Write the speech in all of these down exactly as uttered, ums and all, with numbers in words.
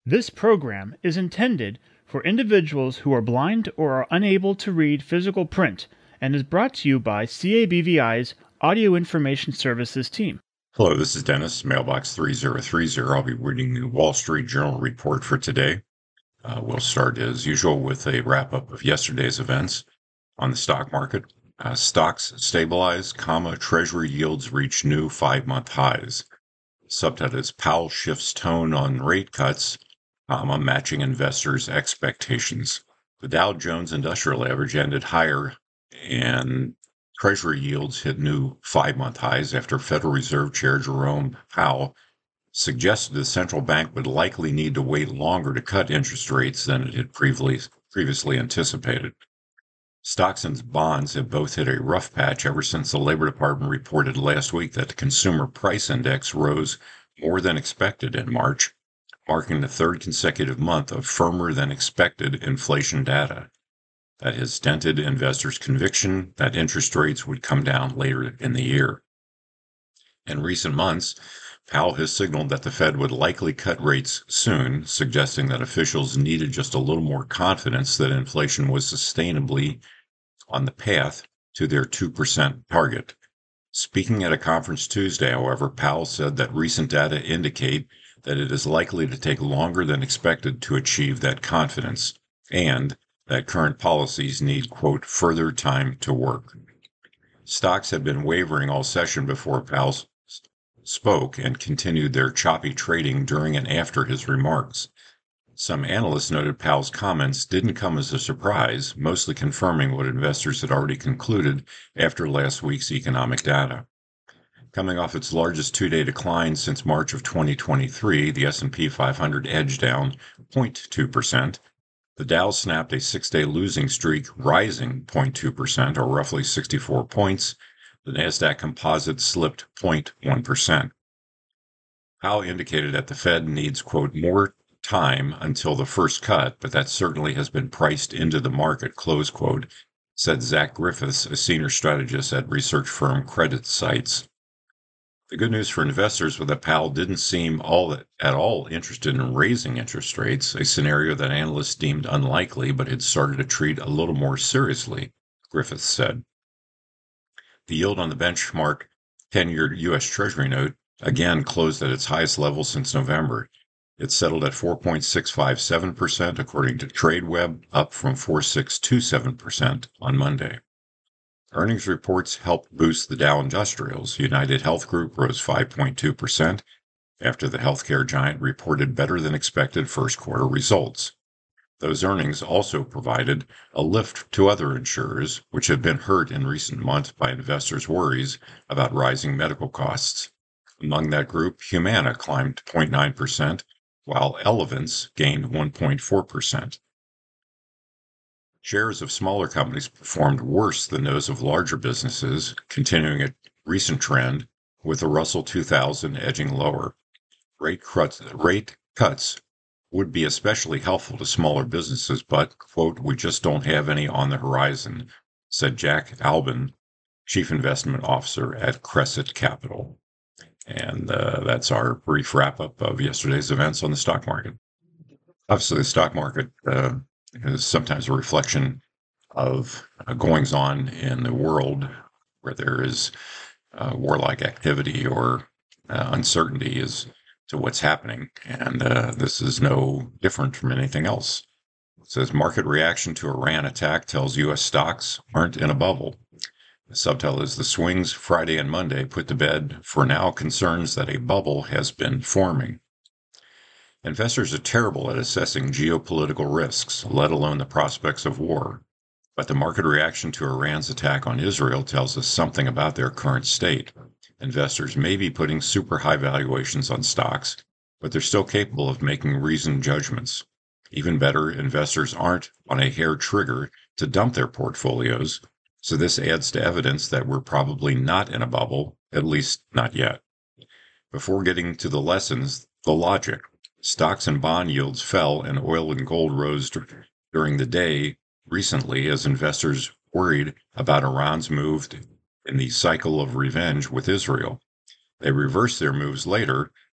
This program is intended for individuals who are blind or are unable to read physical print and is brought to you by C A B V I's Audio Information Services team. Hello, this is Dennis, mailbox three zero three zero. I'll be reading the Wall Street Journal report for today. Uh, we'll start as usual with a wrap-up of yesterday's events on the stock market. Uh, stocks stabilize, comma, Treasury yields reach new five-month highs. Subtitle is Powell shifts tone on rate cuts, comma, matching investors' expectations. The Dow Jones Industrial Average ended higher, and Treasury yields hit new five-month highs after Federal Reserve Chair Jerome Powell suggested the central bank would likely need to wait longer to cut interest rates than it had previously, previously anticipated. Stocks and bonds have both hit a rough patch ever since the Labor Department reported last week that the Consumer Price Index rose more than expected in March, marking the third consecutive month of firmer than expected inflation data. That has dented investors' conviction that interest rates would come down later in the year. In recent months, Powell has signaled that the Fed would likely cut rates soon, suggesting that officials needed just a little more confidence that inflation was sustainably on the path to their two percent target. Speaking at a conference Tuesday, however, Powell said that recent data indicate that it is likely to take longer than expected to achieve that confidence, and that current policies need, quote, further time to work. Stocks had been wavering all session before Powell spoke and continued their choppy trading during and after his remarks. Some analysts noted Powell's comments didn't come as a surprise, mostly confirming what investors had already concluded after last week's economic data. Coming off its largest two-day decline since March of twenty twenty-three, the S and P five hundred edged down zero point two percent. The Dow snapped a six-day losing streak, rising zero point two percent, or roughly sixty-four points. The Nasdaq Composite slipped zero point one percent. Powell indicated that the Fed needs, quote, more time until the first cut, but that certainly has been priced into the market, close quote, said Zach Griffiths, a senior strategist at research firm Credit Sites. The good news for investors was that Powell didn't seem all that, at all interested in raising interest rates, a scenario that analysts deemed unlikely but had started to treat a little more seriously, Griffiths said. The yield on the benchmark ten-year U S Treasury note again closed at its highest level since November. It settled at four point six five seven percent according to TradeWeb, up from four point six two seven percent on Monday. Earnings reports helped boost the Dow Industrials. United Health Group rose five point two percent after the healthcare giant reported better than expected first quarter results. Those earnings also provided a lift to other insurers, which have been hurt in recent months by investors' worries about rising medical costs. Among that group, Humana climbed zero point nine percent, while Elevance gained one point four percent. Shares of smaller companies performed worse than those of larger businesses, continuing a recent trend, with the Russell two thousand edging lower. Rate cuts, rate cuts would be especially helpful to smaller businesses, but, quote, we just don't have any on the horizon, said Jack Albin, Chief Investment Officer at Crescent Capital. And uh, that's our brief wrap-up of yesterday's events on the stock market. Obviously, the stock market uh, is sometimes a reflection of uh, goings-on in the world where there is uh, warlike activity or uh, uncertainty as to what's happening. And uh, this is no different from anything else. It says, market reaction to Iran attack tells U S stocks aren't in a bubble. The subtitle is The Swings Friday and Monday put to bed for now concerns that a bubble has been forming. Investors are terrible at assessing geopolitical risks, let alone the prospects of war. But the market reaction to Iran's attack on Israel tells us something about their current state. Investors may be putting super high valuations on stocks, but they're still capable of making reasoned judgments. Even better, investors aren't on a hair trigger to dump their portfolios, so this adds to evidence that we're probably not in a bubble, at least not yet. Before getting to the lessons, the logic. Stocks and bond yields fell and oil and gold rose during the day recently as investors worried about Iran's move in the cycle of revenge with Israel. They reversed their moves later,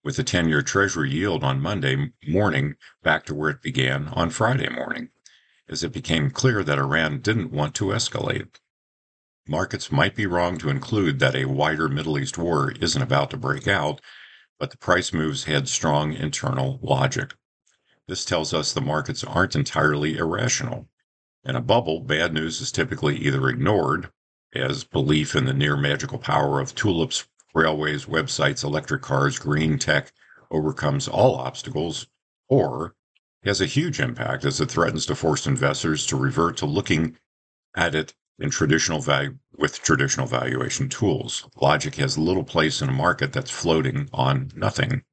with the ten-year Treasury yield on Monday morning back to where it began on Friday morning, as it became clear that Iran didn't want to escalate. Markets might be wrong to include that a wider Middle East war isn't about to break out, but the price moves had strong internal logic. This tells us the markets aren't entirely irrational. In a bubble, bad news is typically either ignored, as belief in the near magical power of tulips, railways, websites, electric cars, green tech overcomes all obstacles, or has a huge impact as it threatens to force investors to revert to looking at it in traditional value with traditional valuation tools. Logic has little place in a market that's floating on nothing.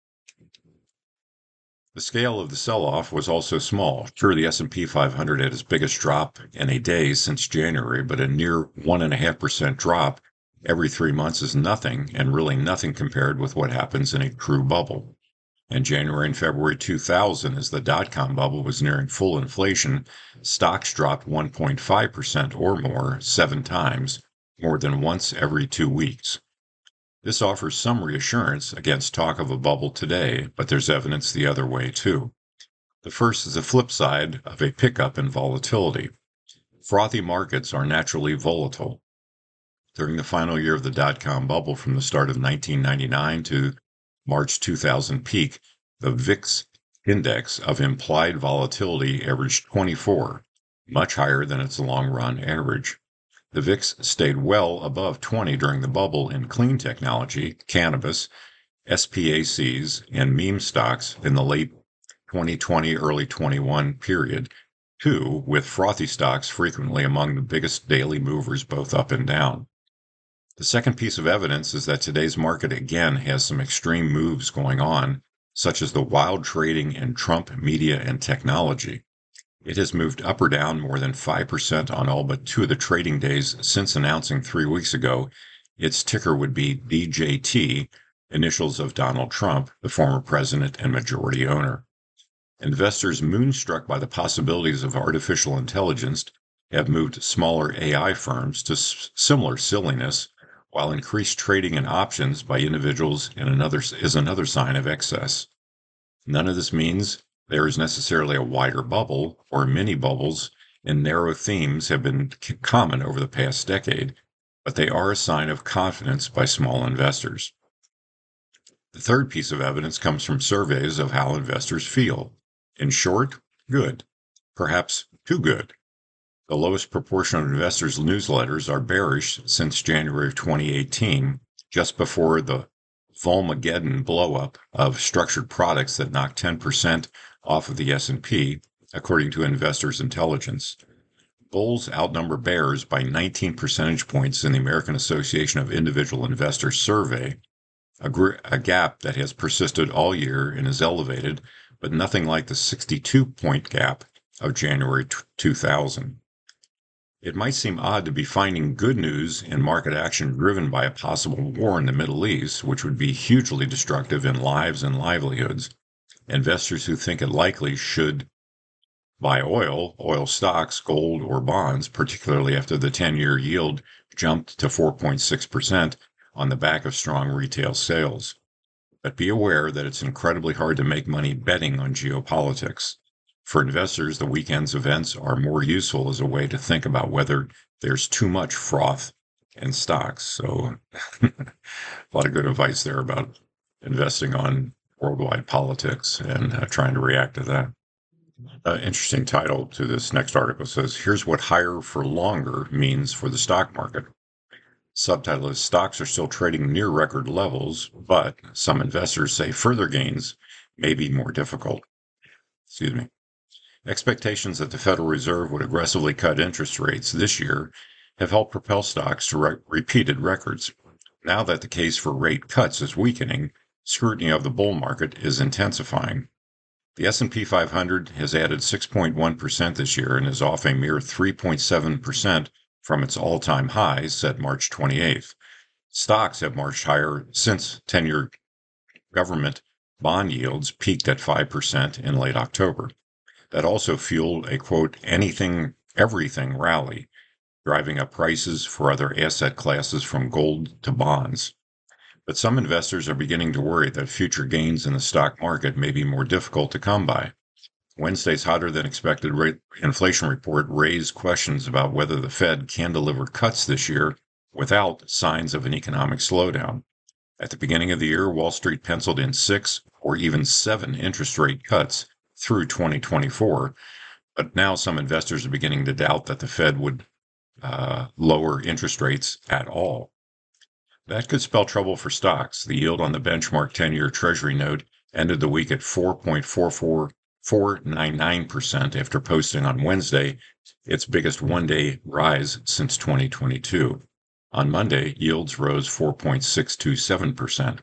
The scale of the sell-off was also small. Sure, the S and P five hundred had its biggest drop in a day since January, but a near one and a half percent drop every three months is nothing, and really nothing compared with what happens in a true bubble. In January and February two thousand, as the dot-com bubble was nearing full inflation, stocks dropped one point five percent or more seven times, more than once every two weeks. This offers some reassurance against talk of a bubble today, but there's evidence the other way too. The first is the flip side of a pickup in volatility. Frothy markets are naturally volatile. During the final year of the dot-com bubble from the start of nineteen ninety-nine to March two thousand peak, the V I X index of implied volatility averaged twenty-four, much higher than its long-run average. The V I X stayed well above twenty during the bubble in clean technology, cannabis, S P A Cs, and meme stocks in the late twenty twenty, early twenty-one period, too, with frothy stocks frequently among the biggest daily movers both up and down. The second piece of evidence is that today's market again has some extreme moves going on, such as the wild trading in Trump, media, and technology. It has moved up or down more than five percent on all but two of the trading days since announcing three weeks ago its ticker would be D J T, initials of Donald Trump, the former president and majority owner. Investors moonstruck by the possibilities of artificial intelligence have moved smaller A I firms to s- similar silliness, while increased trading in options by individuals in another, is another sign of excess. None of this means there is necessarily a wider bubble, or mini bubbles and narrow themes have been common over the past decade, but they are a sign of confidence by small investors. The third piece of evidence comes from surveys of how investors feel. In short, good. Perhaps too good. The lowest proportion of investors' newsletters are bearish since January of twenty eighteen, just before the Volmageddon blowup of structured products that knocked ten percent off of the S and P, according to Investors Intelligence. Bulls outnumber bears by nineteen percentage points in the American Association of Individual Investors survey, a, gr- a gap that has persisted all year and is elevated, but nothing like the sixty-two point gap of January two thousand. It might seem odd to be finding good news in market action driven by a possible war in the Middle East, which would be hugely destructive in lives and livelihoods. Investors who think it likely should buy oil, oil stocks, gold, or bonds, particularly after the ten-year yield jumped to four point six percent on the back of strong retail sales. But be aware that it's incredibly hard to make money betting on geopolitics. For investors, the weekend's events are more useful as a way to think about whether there's too much froth in stocks. So a lot of good advice there about investing on worldwide politics and uh, trying to react to that. Uh, interesting title to this next article says, "Here's what higher for longer means for the stock market." Subtitle is, "Stocks are still trading near record levels, but some investors say further gains may be more difficult." Excuse me. Expectations that the Federal Reserve would aggressively cut interest rates this year have helped propel stocks to re- repeated records. Now that the case for rate cuts is weakening, scrutiny of the bull market is intensifying. The S and P five hundred has added six point one percent this year and is off a mere three point seven percent from its all-time highs set March twenty-eighth. Stocks have marched higher since ten-year government bond yields peaked at five percent in late October. That also fueled a, quote, anything, everything rally, driving up prices for other asset classes from gold to bonds. But some investors are beginning to worry that future gains in the stock market may be more difficult to come by. Wednesday's hotter than expected rate inflation report raised questions about whether the Fed can deliver cuts this year without signs of an economic slowdown. At the beginning of the year, Wall Street penciled in six or even seven interest rate cuts through twenty twenty-four, but now some investors are beginning to doubt that the Fed would uh, lower interest rates at all. That could spell trouble for stocks. The yield on the benchmark ten-year Treasury note ended the week at four point four four four nine nine percent after posting on Wednesday its biggest one-day rise since twenty twenty-two. On Monday, yields rose four point six two seven percent.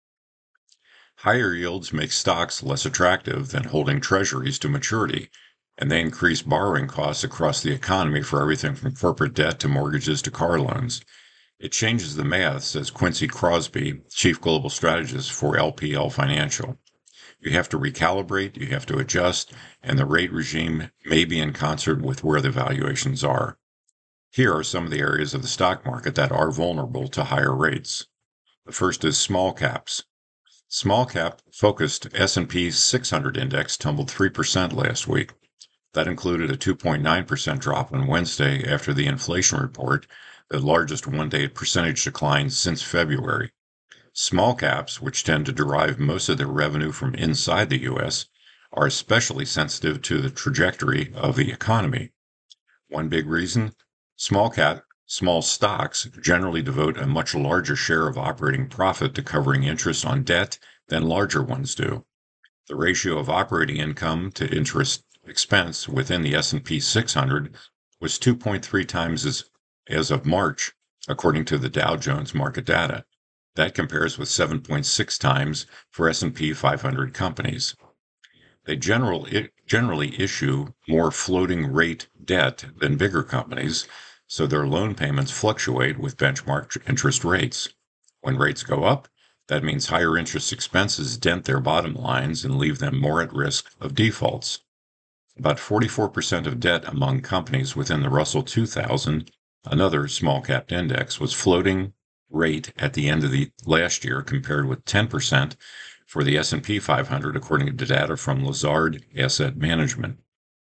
Higher yields make stocks less attractive than holding treasuries to maturity, and they increase borrowing costs across the economy for everything from corporate debt to mortgages to car loans. It changes the math, says Quincy Crosby, Chief Global Strategist for L P L Financial. You have to recalibrate, you have to adjust, and the rate regime may be in concert with where the valuations are. Here are some of the areas of the stock market that are vulnerable to higher rates. The first is small caps. Small cap focused S and P six hundred index tumbled three percent last week. That included a two point nine percent drop on Wednesday after the inflation report, the largest one-day percentage decline since February. Small caps, which tend to derive most of their revenue from inside the U S, are especially sensitive to the trajectory of the economy. One big reason, small cap, small stocks generally devote a much larger share of operating profit to covering interest on debt than larger ones do. The ratio of operating income to interest expense within the S and P six hundred was two point three times as, as of March, according to the Dow Jones market data. That compares with seven point six times for S and P five hundred companies. They general, generally issue more floating rate debt than bigger companies, so their loan payments fluctuate with benchmark interest rates. When rates go up, that means higher interest expenses dent their bottom lines and leave them more at risk of defaults. About forty-four percent of debt among companies within the Russell two thousand, another small-cap index, was floating rate at the end of the last year, compared with ten percent for the S and P five hundred, according to data from Lazard Asset Management.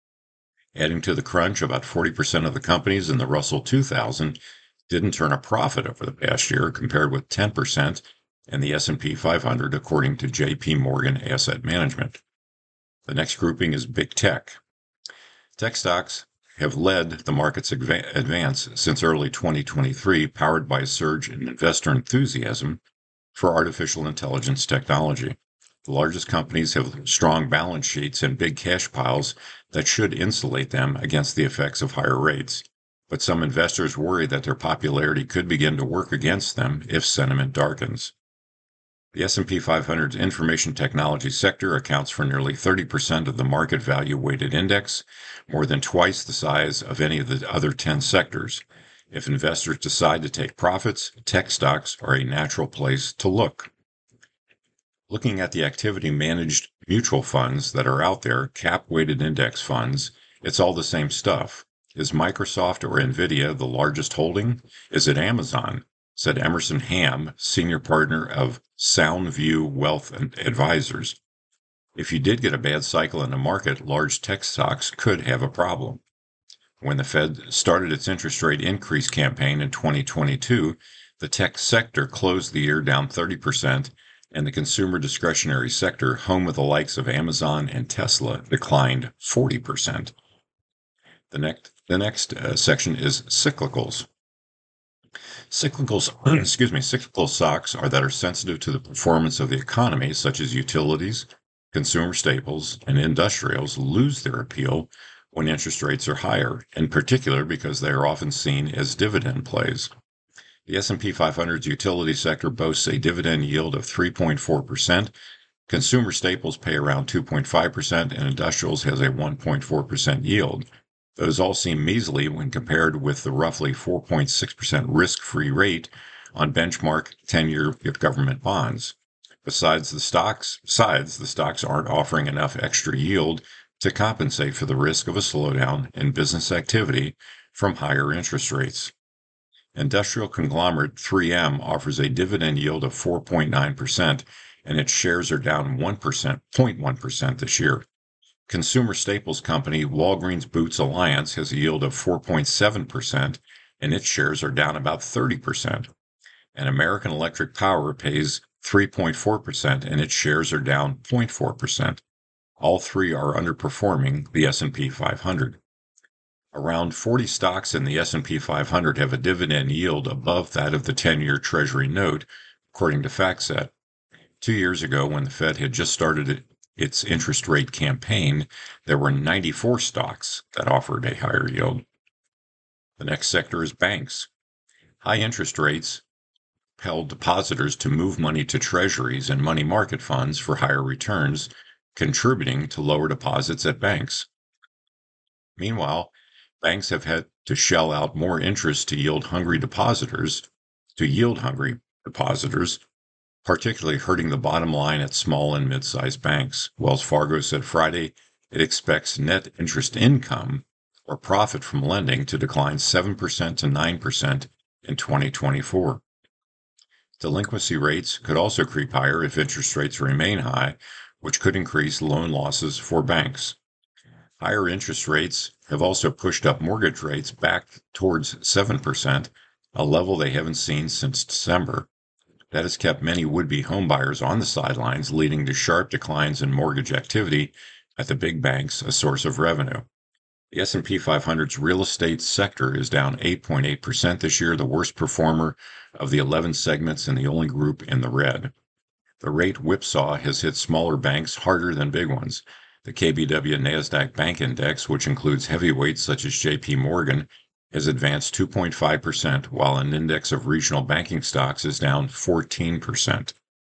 Adding to the crunch, about forty percent of the companies in the Russell two thousand didn't turn a profit over the past year, compared with ten percent in the S and P five hundred, according to J P Morgan Asset Management. The next grouping is big tech. Tech stocks have led the market's advance since early twenty twenty-three, powered by a surge in investor enthusiasm for artificial intelligence technology. The largest companies have strong balance sheets and big cash piles that should insulate them against the effects of higher rates. But some investors worry that their popularity could begin to work against them if sentiment darkens. The S and P five hundred's information technology sector accounts for nearly thirty percent of the market value weighted index, more than twice the size of any of the other ten sectors. If investors decide to take profits, tech stocks are a natural place to look. Looking at the activity managed mutual funds that are out there, cap-weighted index funds, it's all the same stuff. Is Microsoft or Nvidia the largest holding? Is it Amazon? Said Emerson Ham, senior partner of Soundview Wealth Advisors. If you did get a bad cycle in the market, large tech stocks could have a problem. When the Fed started its interest rate increase campaign in twenty twenty-two, the tech sector closed the year down thirty percent, and the consumer discretionary sector, home of the likes of Amazon and Tesla, declined forty percent. The next, the next uh, section is cyclicals. Cyclicals, excuse me, cyclical stocks are that are sensitive to the performance of the economy, such as utilities, consumer staples, and industrials, lose their appeal when interest rates are higher, in particular because they are often seen as dividend plays. The S and P five hundred's utility sector boasts a dividend yield of three point four percent, consumer staples pay around two point five percent, and industrials has a one point four percent yield. Those all seem measly when compared with the roughly four point six percent risk-free rate on benchmark ten-year government bonds. Besides the stocks, besides, the stocks aren't offering enough extra yield to compensate for the risk of a slowdown in business activity from higher interest rates. Industrial conglomerate three M offers a dividend yield of four point nine percent, and its shares are down one percent, zero point one percent this year. Consumer staples company Walgreens Boots Alliance has a yield of four point seven percent, and its shares are down about thirty percent. And American Electric Power pays three point four percent, and its shares are down zero point four percent. All three are underperforming the S and P five hundred. Around forty stocks in the S and P five hundred have a dividend yield above that of the ten-year Treasury note, according to FactSet. Two years ago, when the Fed had just started its interest rate campaign, there were ninety-four stocks that offered a higher yield. The next sector is banks. High interest rates compelled depositors to move money to treasuries and money market funds for higher returns, contributing to lower deposits at banks. Meanwhile, banks have had to shell out more interest to yield hungry depositors, to yield hungry depositors, particularly hurting the bottom line at small and mid-sized banks. Wells Fargo said Friday it expects net interest income or profit from lending to decline seven percent to nine percent in twenty twenty-four. Delinquency rates could also creep higher if interest rates remain high, which could increase loan losses for banks. Higher interest rates have also pushed up mortgage rates back towards seven percent, a level they haven't seen since December. That has kept many would-be homebuyers on the sidelines, leading to sharp declines in mortgage activity at the big banks, a source of revenue. The S and P five hundred's real estate sector is down eight point eight percent this year, the worst performer of the eleven segments and the only group in the red. The rate whipsaw has hit smaller banks harder than big ones. The K B W NASDAQ Bank Index, which includes heavyweights such as J P Morgan, has advanced two point five percent, while an index of regional banking stocks is down fourteen percent.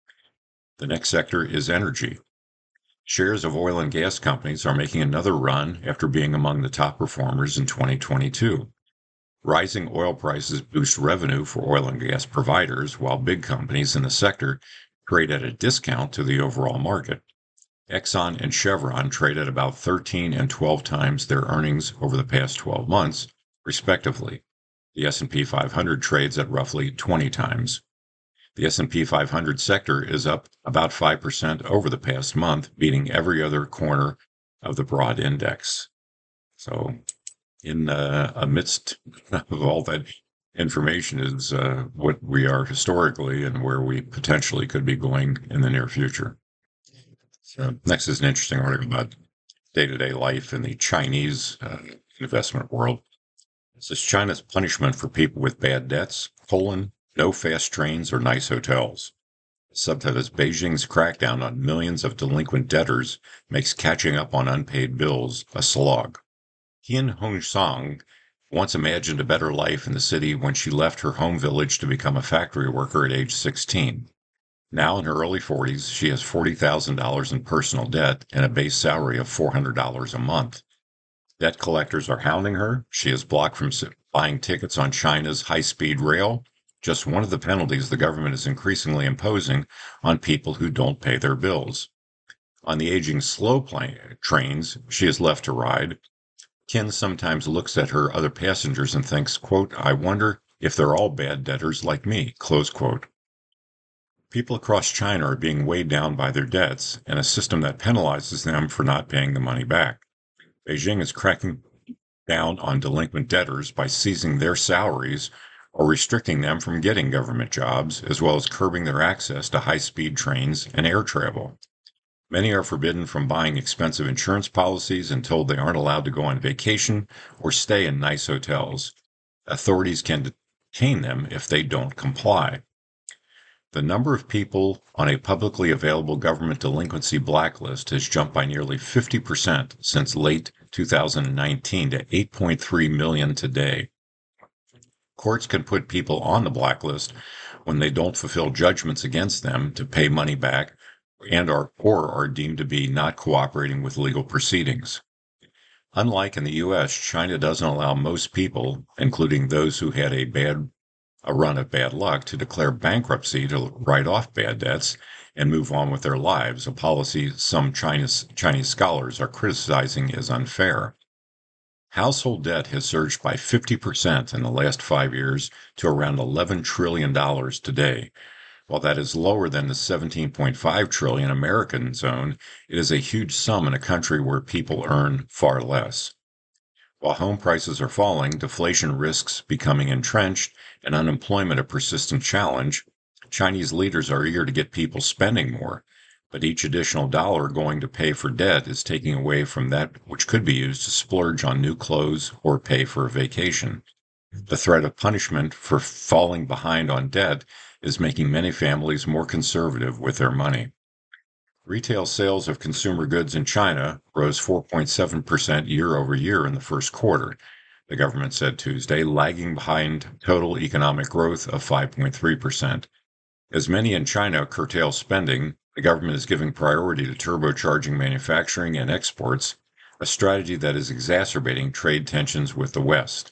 The next sector is energy. Shares of oil and gas companies are making another run after being among the top performers in twenty twenty-two. Rising oil prices boost revenue for oil and gas providers, while big companies in the sector trade at a discount to the overall market. Exxon and Chevron trade at about thirteen and twelve times their earnings over the past twelve months, respectively. The S and P five hundred trades at roughly twenty times. The S and P five hundred sector is up about five percent over the past month, beating every other corner of the broad index. So, in uh, amidst of all that information is uh, what we are historically and where we potentially could be going in the near future. So next is an interesting article about day-to-day life in the Chinese uh, investment world. This is China's punishment for people with bad debts, colon, no fast trains or nice hotels. The subtitle is Beijing's crackdown on millions of delinquent debtors makes catching up on unpaid bills a slog. Qian Hongsong once imagined a better life in the city when she left her home village to become a factory worker at age sixteen. Now in her early forties, she has forty thousand dollars in personal debt and a base salary of four hundred dollars a month. Debt collectors are hounding her. She is blocked from buying tickets on China's high-speed rail, just one of the penalties the government is increasingly imposing on people who don't pay their bills. On the aging slow plane, trains she is left to ride, Kin sometimes looks at her other passengers and thinks, quote, I wonder if they're all bad debtors like me, close quote. People across China are being weighed down by their debts and a system that penalizes them for not paying the money back. Beijing is cracking down on delinquent debtors by seizing their salaries or restricting them from getting government jobs, as well as curbing their access to high-speed trains and air travel. Many are forbidden from buying expensive insurance policies and told they aren't allowed to go on vacation or stay in nice hotels. Authorities can detain them if they don't comply. The number of people on a publicly available government delinquency blacklist has jumped by nearly fifty percent since late two thousand nineteen to eight point three million today. Courts can put people on the blacklist when they don't fulfill judgments against them to pay money back and are or are deemed to be not cooperating with legal proceedings. Unlike in the U S, China doesn't allow most people, including those who had a bad a run of bad luck, to declare bankruptcy to write off bad debts and move on with their lives, a policy some Chinese, Chinese scholars are criticizing as unfair. Household debt has surged by fifty percent in the last five years to around eleven trillion dollars today. While that is lower than the seventeen point five trillion dollars Americans own, it is a huge sum in a country where people earn far less. While home prices are falling, deflation risks becoming entrenched, and unemployment a persistent challenge, Chinese leaders are eager to get people spending more, but each additional dollar going to pay for debt is taking away from that which could be used to splurge on new clothes or pay for a vacation. The threat of punishment for falling behind on debt is making many families more conservative with their money. Retail sales of consumer goods in China rose four point seven percent year over year in the first quarter, the government said Tuesday, lagging behind total economic growth of five point three percent. As many in China curtail spending, the government is giving priority to turbocharging manufacturing and exports, a strategy that is exacerbating trade tensions with the West.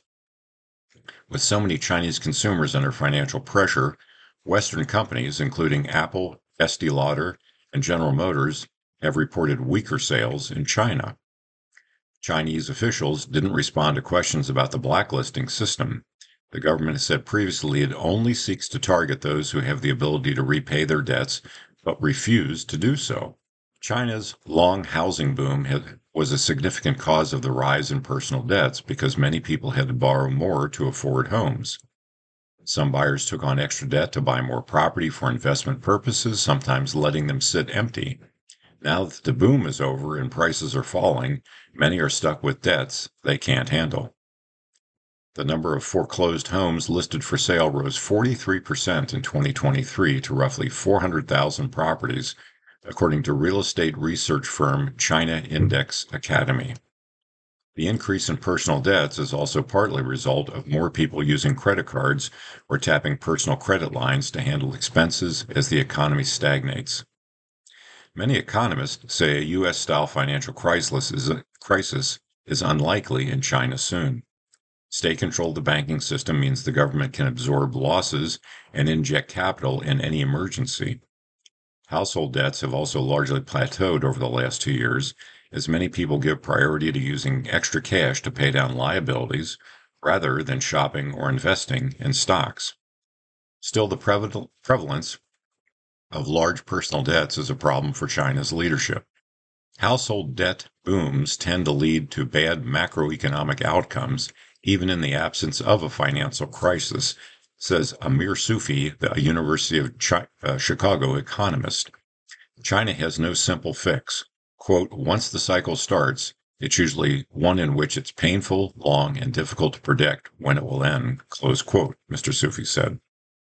With so many Chinese consumers under financial pressure, Western companies, including Apple, Estee Lauder, and General Motors, have reported weaker sales in China. Chinese officials didn't respond to questions about the blacklisting system. The government has said previously it only seeks to target those who have the ability to repay their debts, but refuse to do so. China's long housing boom had, was a significant cause of the rise in personal debts because many people had to borrow more to afford homes. Some buyers took on extra debt to buy more property for investment purposes, sometimes letting them sit empty. Now that the boom is over and prices are falling, many are stuck with debts they can't handle. The number of foreclosed homes listed for sale rose forty-three percent in twenty twenty-three to roughly four hundred thousand properties, according to real estate research firm China Index Academy. The increase in personal debts is also partly a result of more people using credit cards or tapping personal credit lines to handle expenses as the economy stagnates. Many economists say a U S-style financial crisis is, crisis is unlikely in China soon. State control of the banking system means the government can absorb losses and inject capital in any emergency. Household debts have also largely plateaued over the last two years, as many people give priority to using extra cash to pay down liabilities rather than shopping or investing in stocks. Still, the prevalence of large personal debts is a problem for China's leadership. Household debt booms tend to lead to bad macroeconomic outcomes, even in the absence of a financial crisis, says Amir Sufi, the University of Chi- uh, Chicago economist. China has no simple fix. Quote, once the cycle starts, it's usually one in which it's painful, long, and difficult to predict when it will end, close quote, Mister Sufi said.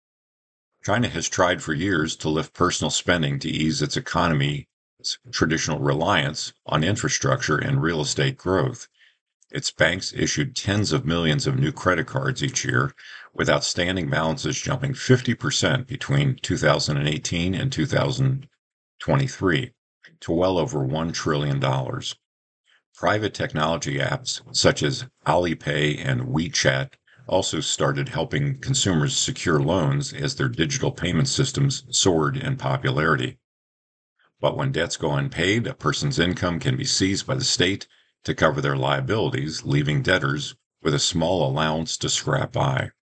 China has tried for years to lift personal spending to ease its economy's traditional reliance on infrastructure and real estate growth. Its banks issued tens of millions of new credit cards each year, with outstanding balances jumping fifty percent between two thousand eighteen and two thousand twenty-three to well over one trillion dollars. Private technology apps such as Alipay and WeChat also started helping consumers secure loans as their digital payment systems soared in popularity. But when debts go unpaid, a person's income can be seized by the state to cover their liabilities, leaving debtors with a small allowance to scrap by.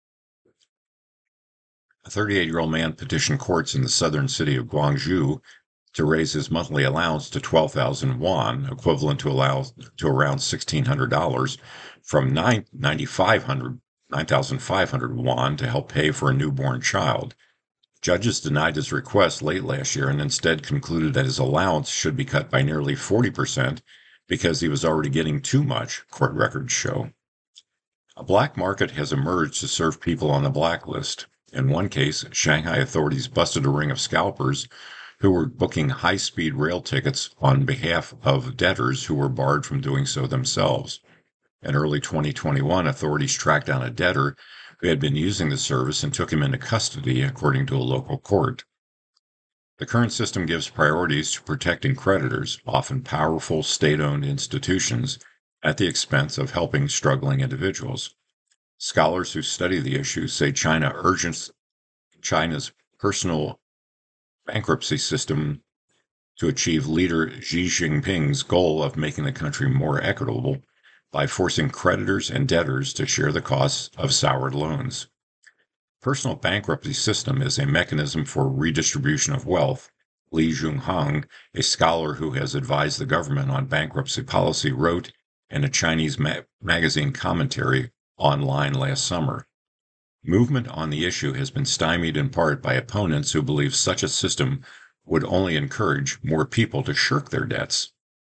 A thirty-eight-year-old man petitioned courts in the southern city of Guangzhou to raise his monthly allowance to twelve thousand won, equivalent to, allow, to around sixteen hundred dollars, from nine thousand five hundred won to help pay for a newborn child. Judges denied his request late last year and instead concluded that his allowance should be cut by nearly forty percent because he was already getting too much, court records show. A black market has emerged to serve people on the blacklist. In one case, Shanghai authorities busted a ring of scalpers who were booking high-speed rail tickets on behalf of debtors who were barred from doing so themselves. In early twenty twenty-one, authorities tracked down a debtor who had been using the service and took him into custody, according to a local court. The current system gives priorities to protecting creditors, often powerful state-owned institutions, at the expense of helping struggling individuals. Scholars who study the issue say China urges China's personal bankruptcy system to achieve leader Xi Jinping's goal of making the country more equitable, by forcing creditors and debtors to share the costs of soured loans. Personal bankruptcy system is a mechanism for redistribution of wealth. Li Junhong, a scholar who has advised the government on bankruptcy policy, wrote in a Chinese ma- magazine commentary online last summer. Movement on the issue has been stymied in part by opponents who believe such a system would only encourage more people to shirk their debts.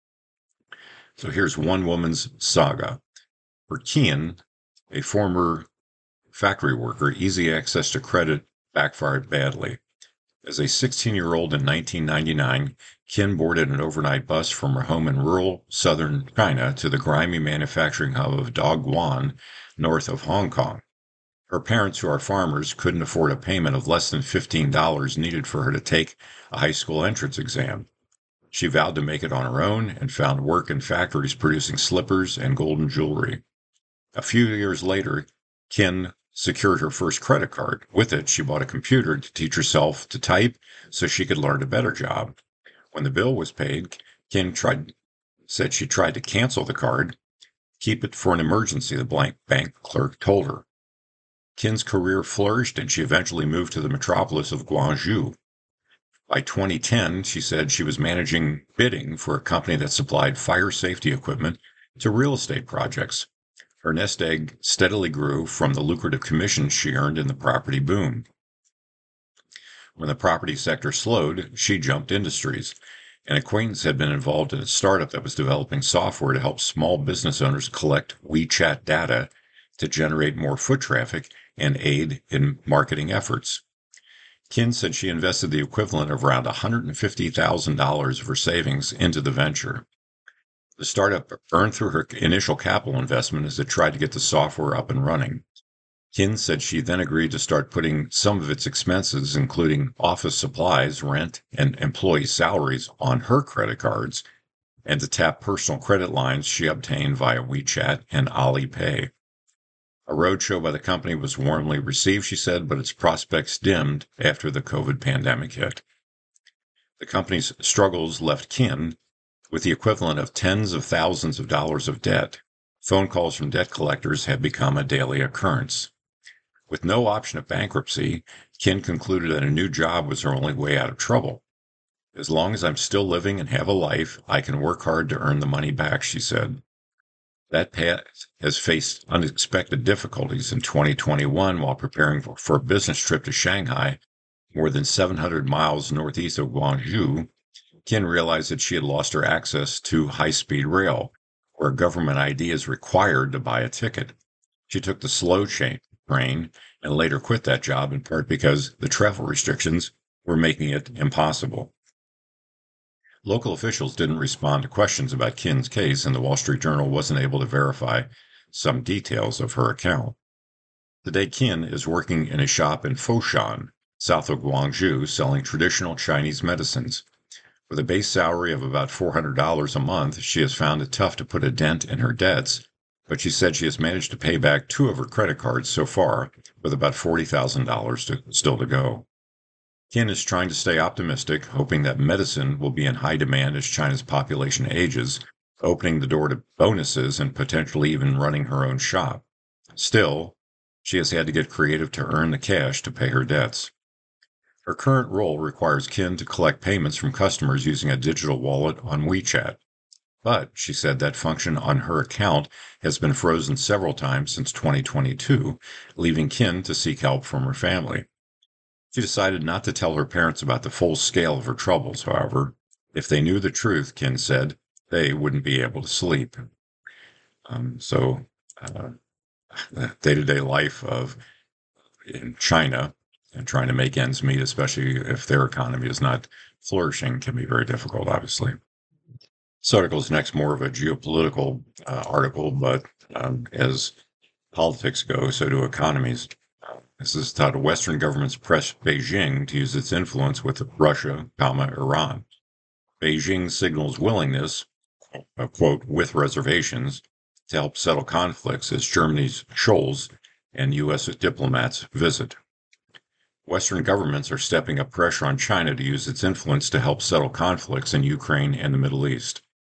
So here's one woman's saga. For Qian, a former factory worker, easy access to credit backfired badly. As a sixteen-year-old in nineteen ninety-nine, Qian boarded an overnight bus from her home in rural southern China to the grimy manufacturing hub of Dongguan, north of Hong Kong. Her parents, who are farmers, couldn't afford a payment of less than fifteen dollars needed for her to take a high school entrance exam. She vowed to make it on her own and found work in factories producing slippers and golden jewelry. A few years later, Qian secured her first credit card. With it, she bought a computer to teach herself to type so she could learn a better job. When the bill was paid, Qian tried, said she tried to cancel the card. Keep it for an emergency, the blank bank clerk told her. Qian's career flourished, and she eventually moved to the metropolis of Guangzhou. By twenty ten, she said she was managing bidding for a company that supplied fire safety equipment to real estate projects. Her nest egg steadily grew from the lucrative commissions she earned in the property boom. When the property sector slowed, she jumped industries. An acquaintance had been involved in a startup that was developing software to help small business owners collect WeChat data to generate more foot traffic and aid in marketing efforts. Qian said she invested the equivalent of around one hundred fifty thousand dollars of her savings into the venture. The startup earned through her initial capital investment as it tried to get the software up and running. Qian said she then agreed to start putting some of its expenses, including office supplies, rent, and employee salaries, on her credit cards, and to tap personal credit lines she obtained via WeChat and Alipay. A roadshow by the company was warmly received, she said, but its prospects dimmed after the COVID pandemic hit. The company's struggles left Qian with the equivalent of tens of thousands of dollars of debt. Phone calls from debt collectors had become a daily occurrence. With no option of bankruptcy, Qian concluded that a new job was her only way out of trouble. As long as I'm still living and have a life, I can work hard to earn the money back, she said. That path has faced unexpected difficulties in twenty twenty-one while preparing for, for a business trip to Shanghai, more than seven hundred miles northeast of Guangzhou. Qian realized that she had lost her access to high-speed rail, where government I D is required to buy a ticket. She took the slow train and later quit that job, in part because the travel restrictions were making it impossible. Local officials didn't respond to questions about Qian's case, and the Wall Street Journal wasn't able to verify some details of her account. Today, Qian is working in a shop in Foshan, south of Guangzhou, selling traditional Chinese medicines. With a base salary of about four hundred dollars a month, she has found it tough to put a dent in her debts, but she said she has managed to pay back two of her credit cards so far, with about forty thousand dollars to, still to go. Qian is trying to stay optimistic, hoping that medicine will be in high demand as China's population ages, opening the door to bonuses and potentially even running her own shop. Still, she has had to get creative to earn the cash to pay her debts. Her current role requires Qian to collect payments from customers using a digital wallet on WeChat. But, she said, that function on her account has been frozen several times since twenty twenty-two, leaving Qian to seek help from her family. She decided not to tell her parents about the full scale of her troubles, however. If they knew the truth, Qian said, they wouldn't be able to sleep. Um, so, uh, the day-to-day life of in China and trying to make ends meet, especially if their economy is not flourishing, can be very difficult, obviously. This article is next more of a geopolitical uh, article, but um, as politics go, so do economies. This is titled Western Governments Press Beijing to Use Its Influence with Russia, comma, Iran. Beijing signals willingness, uh, quote, with reservations, to help settle conflicts as Germany's Scholz and U S diplomats visit. Western governments are stepping up pressure on China to use its influence to help settle conflicts in Ukraine and the Middle East.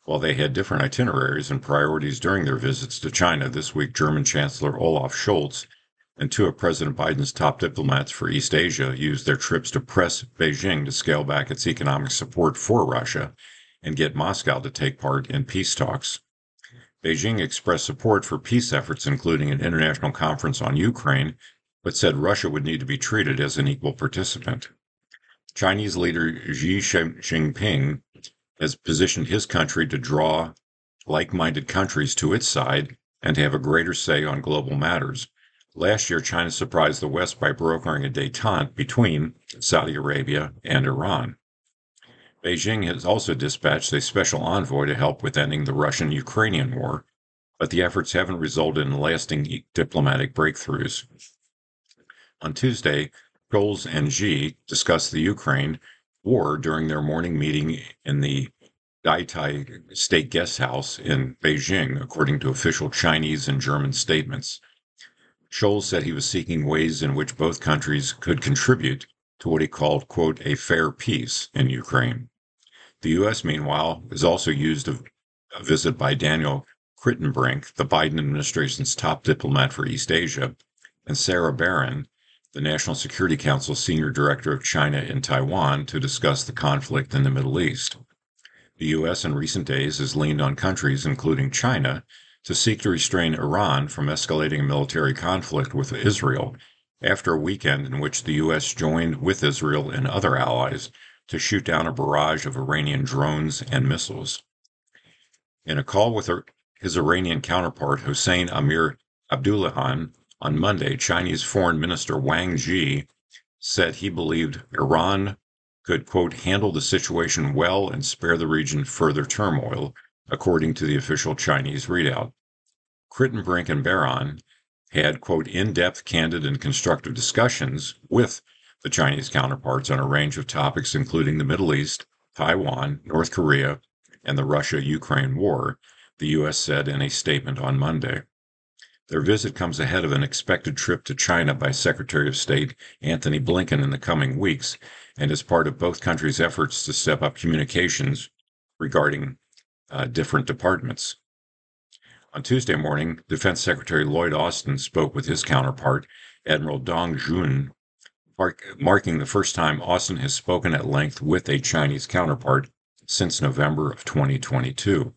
While they had different itineraries and priorities during their visits to China, this week German Chancellor Olaf Scholz and two of President Biden's top diplomats for East Asia used their trips to press Beijing to scale back its economic support for Russia and get Moscow to take part in peace talks. Beijing expressed support for peace efforts, including an international conference on Ukraine, but said Russia would need to be treated as an equal participant. Chinese leader Xi Jinping has positioned his country to draw like-minded countries to its side and to have a greater say on global matters. Last year, China surprised the West by brokering a détente between Saudi Arabia and Iran. Beijing has also dispatched a special envoy to help with ending the Russian-Ukrainian war, but the efforts haven't resulted in lasting diplomatic breakthroughs. On Tuesday, Scholz and Xi discussed the Ukraine war during their morning meeting in the Daitai State Guest House in Beijing, according to official Chinese and German statements. Scholz said he was seeking ways in which both countries could contribute to what he called, quote, a fair peace in Ukraine. The U S, meanwhile, has also used a, a visit by Daniel Kritenbrink, the Biden administration's top diplomat for East Asia, and Sarah Barron, the National Security Council Senior Director of China in Taiwan, to discuss the conflict in the Middle East. The U S in recent days has leaned on countries, including China, to seek to restrain Iran from escalating a military conflict with Israel after a weekend in which the U S joined with Israel and other allies to shoot down a barrage of Iranian drones and missiles. In a call with his Iranian counterpart, Hossein Amir Abdullahian, on Monday, Chinese Foreign Minister Wang Yi said he believed Iran could, quote, handle the situation well and spare the region further turmoil, according to the official Chinese readout. Kritenbrink and Barron had, quote, in-depth, candid, and constructive discussions with the Chinese counterparts on a range of topics, including the Middle East, Taiwan, North Korea, and the Russia-Ukraine war, the U S said in a statement on Monday. Their visit comes ahead of an expected trip to China by Secretary of State Antony Blinken in the coming weeks, and is part of both countries' efforts to step up communications regarding uh, different departments. On Tuesday morning, Defense Secretary Lloyd Austin spoke with his counterpart, Admiral Dong Jun, mark, marking the first time Austin has spoken at length with a Chinese counterpart since November of twenty twenty-two.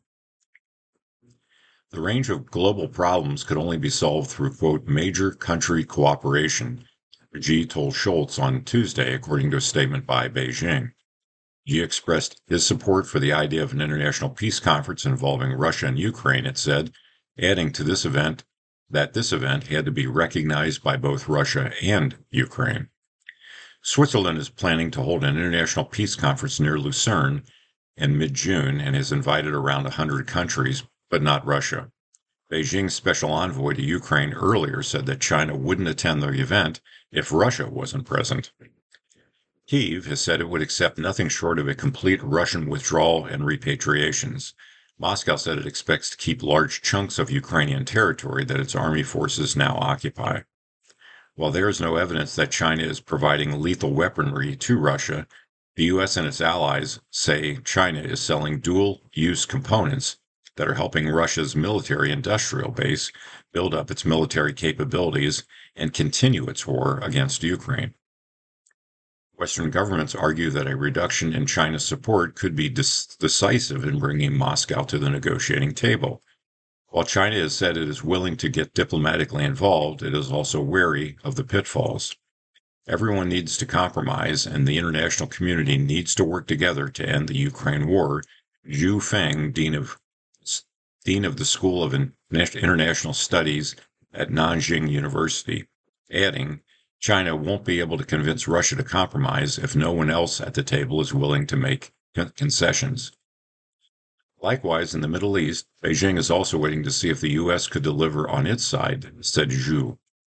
The range of global problems could only be solved through, quote, major country cooperation, Xi told Scholz on Tuesday, according to a statement by Beijing. Xi expressed his support for the idea of an international peace conference involving Russia and Ukraine, it said, adding to this event that this event had to be recognized by both Russia and Ukraine. Switzerland is planning to hold an international peace conference near Lucerne in mid-June and has invited around one hundred countries, but not Russia. Beijing's special envoy to Ukraine earlier said that China wouldn't attend the event if Russia wasn't present. Kyiv has said it would accept nothing short of a complete Russian withdrawal and repatriations. Moscow said it expects to keep large chunks of Ukrainian territory that its army forces now occupy. While there is no evidence that China is providing lethal weaponry to Russia, the U S and its allies say China is selling dual-use components that are helping Russia's military-industrial base build up its military capabilities and continue its war against Ukraine. Western governments argue that a reduction in China's support could be dis- decisive in bringing Moscow to the negotiating table. While China has said it is willing to get diplomatically involved, it is also wary of the pitfalls. Everyone needs to compromise, and the international community needs to work together to end the Ukraine war, Zhu Feng, Dean of Dean of the School of International Studies at Nanjing University, adding, China won't be able to convince Russia to compromise if no one else at the table is willing to make concessions. Likewise, in the Middle East, Beijing is also waiting to see if the U S could deliver on its side, said Zhu.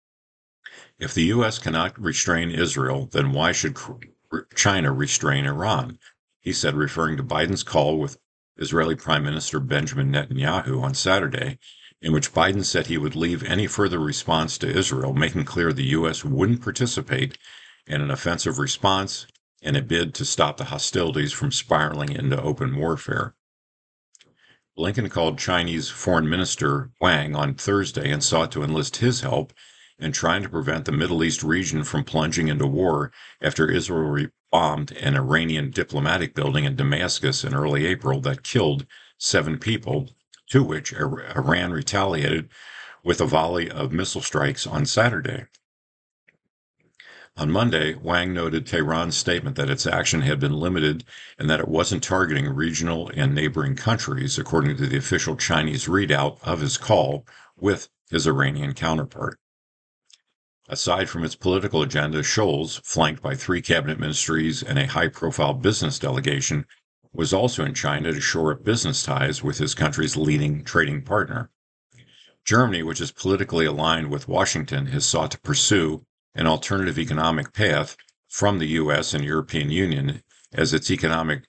If the U S cannot restrain Israel, then why should China restrain Iran? He said, referring to Biden's call with Israeli Prime Minister Benjamin Netanyahu on Saturday, in which Biden said he would leave any further response to Israel, making clear the U S wouldn't participate in an offensive response in a bid to stop the hostilities from spiraling into open warfare. Blinken called Chinese Foreign Minister Wang on Thursday and sought to enlist his help in trying to prevent the Middle East region from plunging into war after Israel bombed an Iranian diplomatic building in Damascus in early April that killed seven people, to which Iran retaliated with a volley of missile strikes on Saturday. On Monday, Wang noted Tehran's statement that its action had been limited and that it wasn't targeting regional and neighboring countries, according to the official Chinese readout of his call with his Iranian counterpart. Aside from its political agenda, Scholz, flanked by three cabinet ministries and a high-profile business delegation, was also in China to shore up business ties with his country's leading trading partner. Germany, which is politically aligned with Washington, has sought to pursue an alternative economic path from the U S and European Union as its economic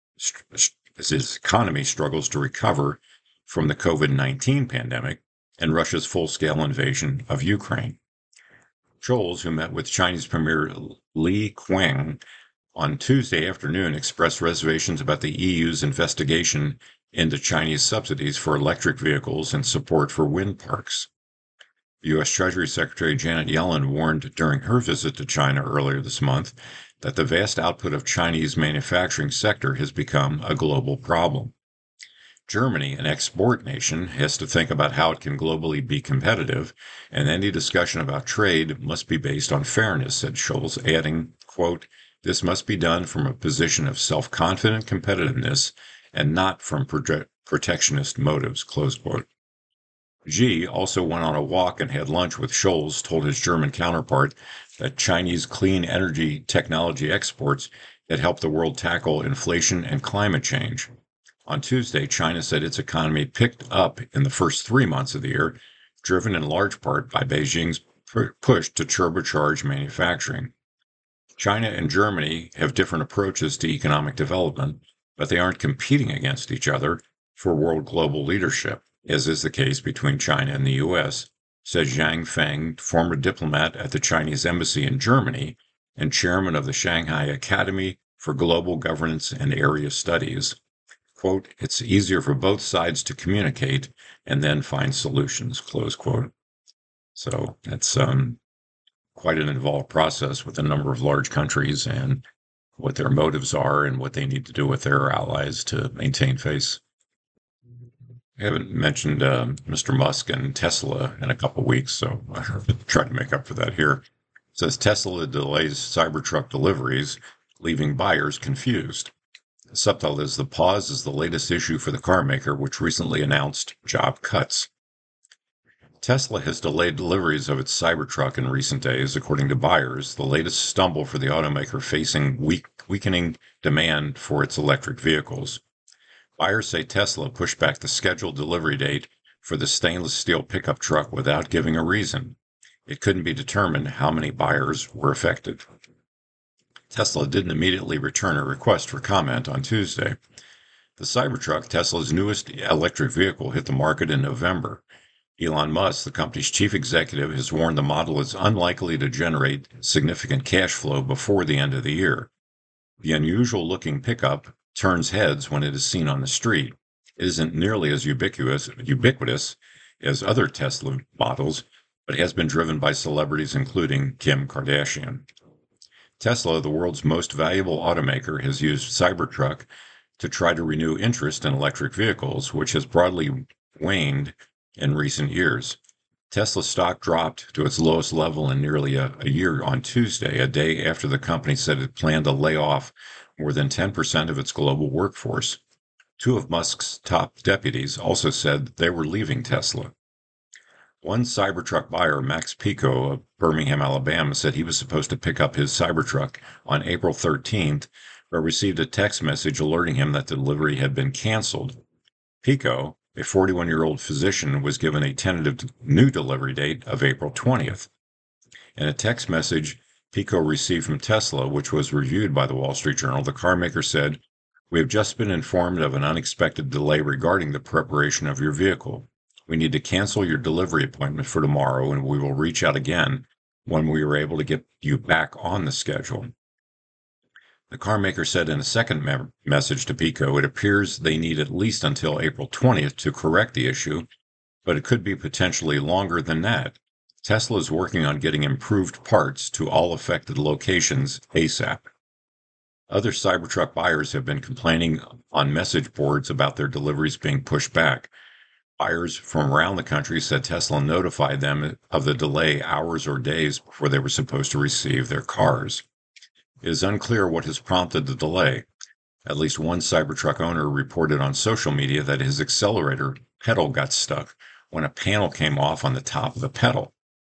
as its economy struggles to recover from the COVID nineteen pandemic and Russia's full-scale invasion of Ukraine. Scholz, who met with Chinese Premier Li Qiang on Tuesday afternoon, expressed reservations about the E U's investigation into Chinese subsidies for electric vehicles and support for wind parks. U S Treasury Secretary Janet Yellen warned during her visit to China earlier this month that the vast output of Chinese manufacturing sector has become a global problem. Germany, an export nation, has to think about how it can globally be competitive, and any discussion about trade must be based on fairness, said Scholz, adding, quote, "This must be done from a position of self-confident competitiveness and not from prote- protectionist motives," close quote. Xi also went on a walk and had lunch with Scholz, told his German counterpart that Chinese clean energy technology exports had helped the world tackle inflation and climate change. On Tuesday, China said its economy picked up in the first three months of the year, driven in large part by Beijing's push to turbocharge manufacturing. China and Germany have different approaches to economic development, but they aren't competing against each other for world global leadership, as is the case between China and the U S, said Zhang Feng, former diplomat at the Chinese embassy in Germany and chairman of the Shanghai Academy for Global Governance and Area Studies. Quote, "It's easier for both sides to communicate and then find solutions," close quote. So that's um, quite an involved process with a number of large countries and what their motives are and what they need to do with their allies to maintain face. I haven't mentioned uh, Mister Musk and Tesla in a couple of weeks, so I'll try to make up for that here. It says Tesla delays Cybertruck deliveries, leaving buyers confused. The subtitle is "The Pause is the latest issue for the car maker, which recently announced job cuts." Tesla has delayed deliveries of its Cybertruck in recent days, according to buyers, the latest stumble for the automaker facing weak, weakening demand for its electric vehicles. Buyers say Tesla pushed back the scheduled delivery date for the stainless steel pickup truck without giving a reason. It couldn't be determined how many buyers were affected. Tesla didn't immediately return a request for comment on Tuesday. The Cybertruck, Tesla's newest electric vehicle, hit the market in November. Elon Musk, the company's chief executive, has warned the model is unlikely to generate significant cash flow before the end of the year. The unusual-looking pickup turns heads when it is seen on the street. It isn't nearly as ubiquitous, ubiquitous as other Tesla models, but has been driven by celebrities including Kim Kardashian. Tesla, the world's most valuable automaker, has used Cybertruck to try to renew interest in electric vehicles, which has broadly waned in recent years. Tesla stock dropped to its lowest level in nearly a, a year on Tuesday, a day after the company said it planned to lay off more than ten percent of its global workforce. Two of Musk's top deputies also said they were leaving Tesla. One Cybertruck buyer, Max Pico of Birmingham, Alabama, said he was supposed to pick up his Cybertruck on April thirteenth, but received a text message alerting him that the delivery had been canceled. Pico, a forty-one-year-old physician, was given a tentative new delivery date of April twentieth. In a text message Pico received from Tesla, which was reviewed by the Wall Street Journal, the carmaker said, "We have just been informed of an unexpected delay regarding the preparation of your vehicle. We need to cancel your delivery appointment for tomorrow, and we will reach out again when we are able to get you back on the schedule." The car maker said in a second me- message to Pico, it appears they need at least until April twentieth to correct the issue, but it could be potentially longer than that. Tesla is working on getting improved parts to all affected locations ASAP. Other Cybertruck buyers have been complaining on message boards about their deliveries being pushed back. Buyers from around the country said Tesla notified them of the delay hours or days before they were supposed to receive their cars. It is unclear what has prompted the delay. At least one Cybertruck owner reported on social media that his accelerator pedal got stuck when a panel came off on the top of the pedal.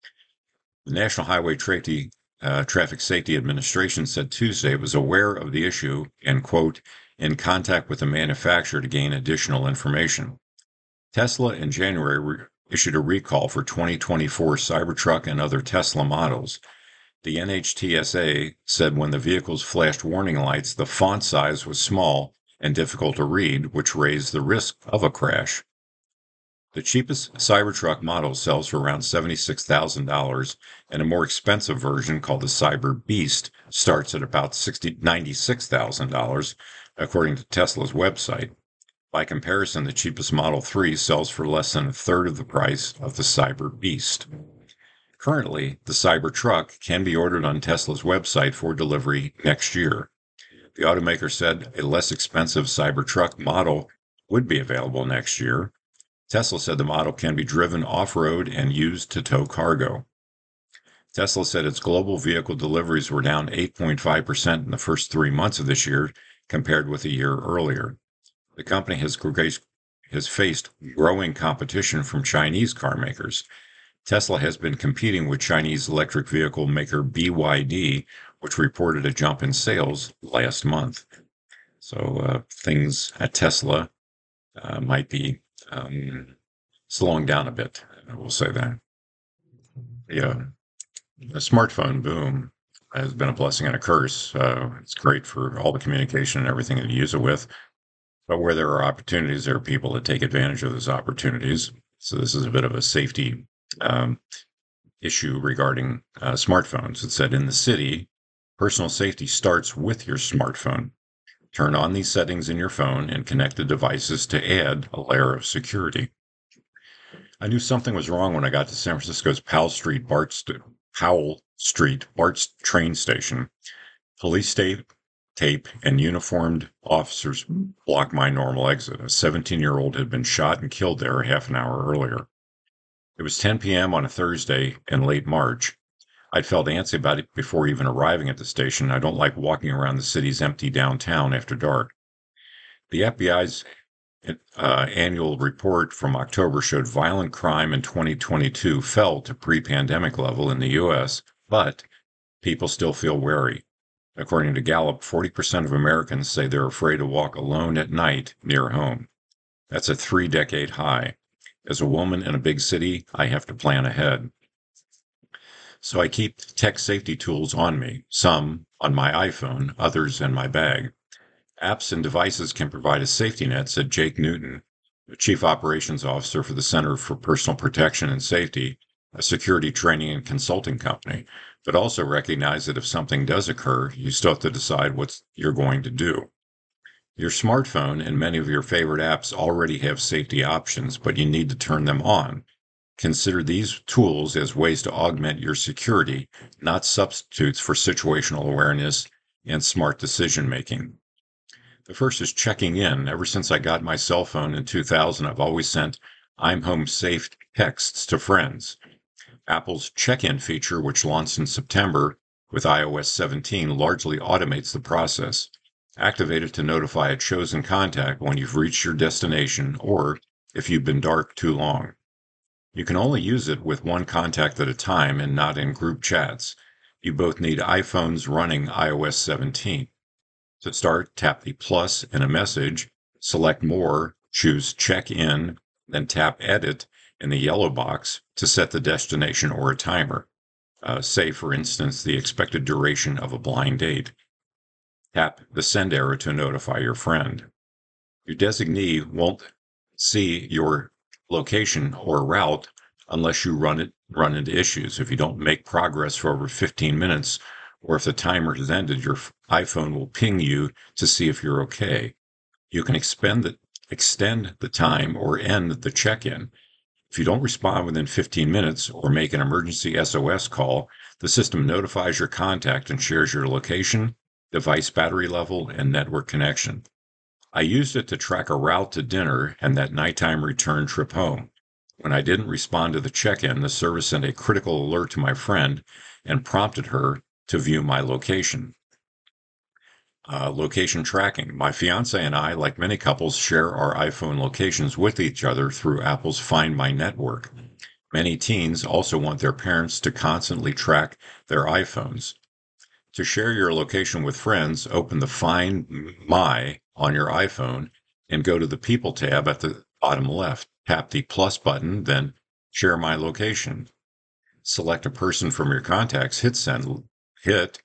The National Highway Traffic, uh, Traffic Safety Administration said Tuesday it was aware of the issue and, quote, in contact with the manufacturer to gain additional information. Tesla in January re- issued a recall for twenty twenty-four Cybertruck and other Tesla models. The N H T S A said when the vehicles flashed warning lights, the font size was small and difficult to read, which raised the risk of a crash. The cheapest Cybertruck model sells for around seventy-six thousand dollars, and a more expensive version called the Cyber Beast starts at about ninety-six thousand dollars, according to Tesla's website. By comparison, the cheapest Model three sells for less than a third of the price of the Cyber Beast. Currently, the Cybertruck can be ordered on Tesla's website for delivery next year. The automaker said a less expensive Cybertruck model would be available next year. Tesla said the model can be driven off-road and used to tow cargo. Tesla said its global vehicle deliveries were down eight point five percent in the first three months of this year compared with a year earlier. The company has, has faced growing competition from Chinese car makers. Tesla has been competing with Chinese electric vehicle maker B Y D, which reported a jump in sales last month. So uh, things at Tesla uh, might be um, slowing down a bit. I will say that. Yeah, the smartphone boom has been a blessing and a curse. Uh, it's great for all the communication and everything that you use it with. But where there are opportunities, there are people that take advantage of those opportunities. So this is a bit of a safety um, issue regarding uh, smartphones. It said in the city, personal safety starts with your smartphone. Turn on these settings in your phone and connect the devices to add a layer of security. I knew something was wrong when I got to San Francisco's Powell Street, Bart St- Powell Street, Bart's train station. Police tape, tape and uniformed officers blocked my normal exit. A seventeen-year-old had been shot and killed there half an hour earlier. It was ten p.m. on a Thursday in late March. I'd felt antsy about it before even arriving at the station. I don't like walking around the city's empty downtown after dark. The F B I's uh, annual report from October showed violent crime in twenty twenty-two fell to pre-pandemic level in the U S, but people still feel wary. According to Gallup, forty percent of Americans say they're afraid to walk alone at night near home. That's a three-decade high. As a woman in a big city, I have to plan ahead. So I keep tech safety tools on me, some on my iPhone, others in my bag. Apps and devices can provide a safety net, said Jake Newton, the Chief Operations Officer for the Center for Personal Protection and Safety, a security training and consulting company, but also recognize that if something does occur, you still have to decide what you're going to do. Your smartphone and many of your favorite apps already have safety options, but you need to turn them on. Consider these tools as ways to augment your security, not substitutes for situational awareness and smart decision making. The first is checking in. Ever since I got my cell phone in two thousand, I've always sent "I'm home safe" texts to friends. Apple's check-in feature, which launched in September with i O S seventeen, largely automates the process. Activate it to notify a chosen contact when you've reached your destination or if you've been dark too long. You can only use it with one contact at a time and not in group chats. You both need iPhones running i O S seventeen. To start, tap the plus in a message, select More, choose Check In, then tap Edit in the yellow box to set the destination or a timer. Uh, say, for instance, the expected duration of a blind date. Tap the send arrow to notify your friend. Your designee won't see your location or route unless you run it run into issues. If you don't make progress for over fifteen minutes, or if the timer has ended, your iPhone will ping you to see if you're okay. You can expend the, extend the time or end the check-in. If you don't respond within fifteen minutes or make an emergency S O S call, the system notifies your contact and shares your location, device battery level, and network connection. I used it to track a route to dinner and that nighttime return trip home. When I didn't respond to the check-in, the service sent a critical alert to my friend and prompted her to view my location. Uh, location tracking. My fiance and I, like many couples, share our iPhone locations with each other through Apple's Find My network. Many teens also want their parents to constantly track their iPhones. To share your location with friends, open the Find My on your iPhone and go to the People tab at the bottom left. Tap the plus button, then Share My Location. Select a person from your contacts, hit send, hit,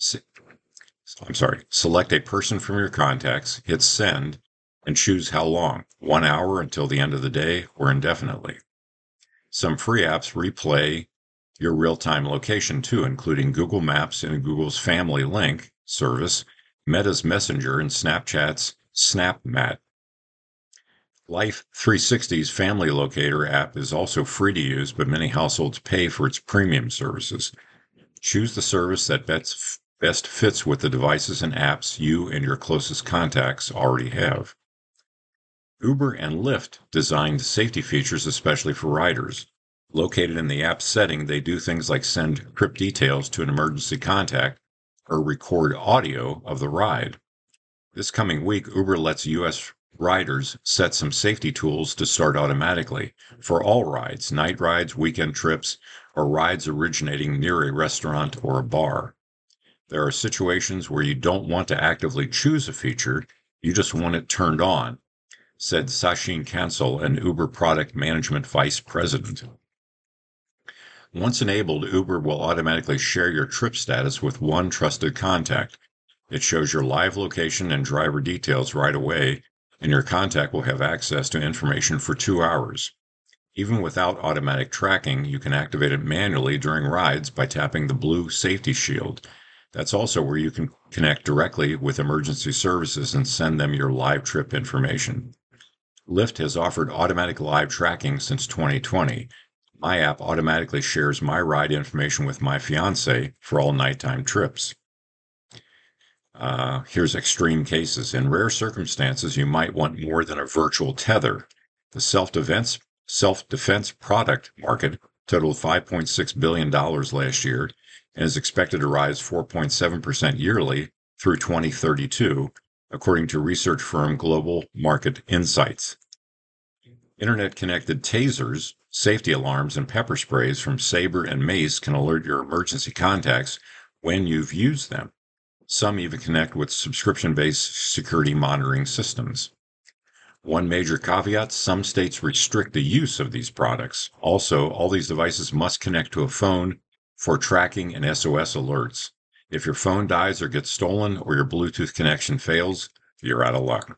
I'm sorry, select a person from your contacts, hit send, and choose how long, one hour until the end of the day or indefinitely. Some free apps replay your real-time location too, including Google Maps and Google's Family Link service, Meta's Messenger, and Snapchat's SnapMat. Life three sixty's Family Locator app is also free to use, but many households pay for its premium services. Choose the service that best best fits with the devices and apps you and your closest contacts already have. Uber and Lyft designed safety features especially for riders. Located in the app setting, they do things like send trip details to an emergency contact or record audio of the ride. This coming week, Uber lets U S riders set some safety tools to start automatically for all rides, night rides, weekend trips, or rides originating near a restaurant or a bar. There are situations where you don't want to actively choose a feature, you just want it turned on, said Sachin Kansal, an Uber product management vice president. Once enabled, Uber will automatically share your trip status with one trusted contact. It shows your live location and driver details right away, and your contact will have access to information for two hours. Even without automatic tracking, you can activate it manually during rides by tapping the blue safety shield. That's also where you can connect directly with emergency services and send them your live trip information. Lyft has offered automatic live tracking since twenty twenty. My app automatically shares my ride information with my fiance for all nighttime trips. Uh, here's extreme cases. In rare circumstances, you might want more than a virtual tether. The self-defense self-defense product market totaled five point six billion dollars last year and is expected to rise four point seven percent yearly through twenty thirty-two, according to research firm Global Market Insights. Internet-connected tasers, safety alarms, and pepper sprays from Sabre and Mace can alert your emergency contacts when you've used them. Some even connect with subscription-based security monitoring systems. One major caveat, some states restrict the use of these products. Also, all these devices must connect to a phone for tracking and S O S alerts. If your phone dies or gets stolen or your Bluetooth connection fails, you're out of luck.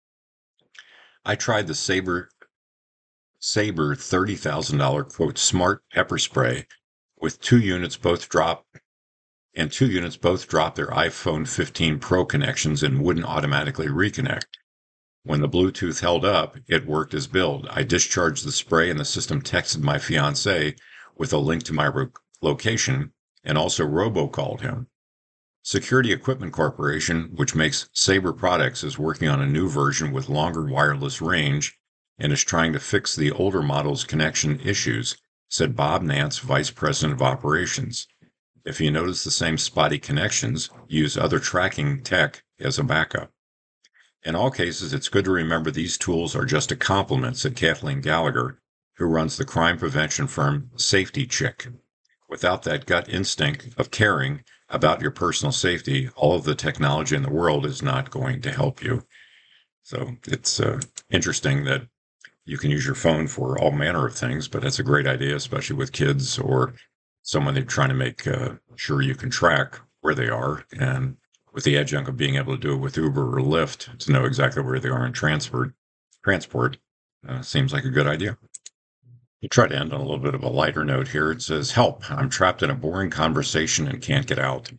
I tried the Sabre, Sabre thirty thousand dollars quote smart pepper spray with two units both drop and two units both drop their iPhone fifteen Pro connections and wouldn't automatically reconnect. When the Bluetooth held up, it worked as billed. I discharged the spray and the system texted my fiance with a link to my ro- location and also robocalled him. Security Equipment Corporation, which makes Sabre products, is working on a new version with longer wireless range and is trying to fix the older model's connection issues, said Bob Nance, Vice President of Operations. If you notice the same spotty connections, use other tracking tech as a backup. In all cases, it's good to remember these tools are just a complement, said Kathleen Gallagher, who runs the crime prevention firm Safety Chick. Without that gut instinct of caring about your personal safety, all of the technology in the world is not going to help you. So it's uh, interesting that you can use your phone for all manner of things, but that's a great idea, especially with kids or someone they're trying to make uh, sure you can track where they are. And with the adjunct of being able to do it with Uber or Lyft to know exactly where they are in transport, transport uh, seems like a good idea. We try to end on a little bit of a lighter note here. It says, help, I'm trapped in a boring conversation and can't get out.